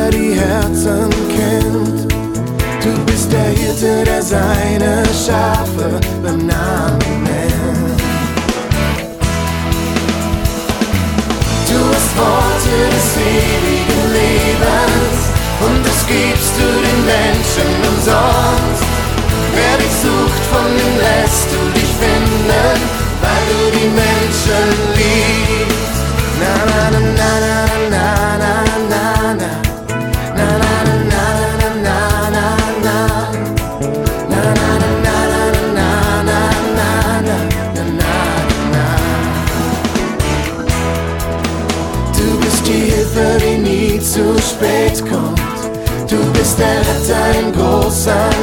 der die Herzen kennt. Du bist der Hirte, der seine Schafe beim Namen nennt. Du hast Worte des ewigen Lebens und das gibst du den Menschen umsonst. Wer dich sucht, von dem lässt du dich finden, weil du die Menschen liebst. Na na na na na na na na na na na na na na na na. Du bist die Hilfe, die nie zu spät kommt. Du bist der Retter in großer